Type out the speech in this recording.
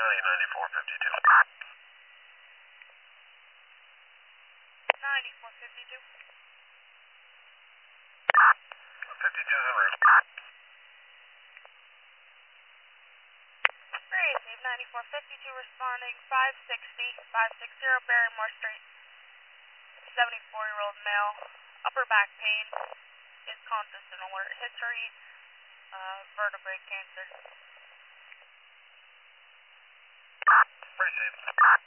9452. 9452. 52's en route. Receive 9452 responding 560 Barrymore Street. 74-year-old male, upper back pain, is conscious and alert. History, vertebrae cancer. Appreciate it.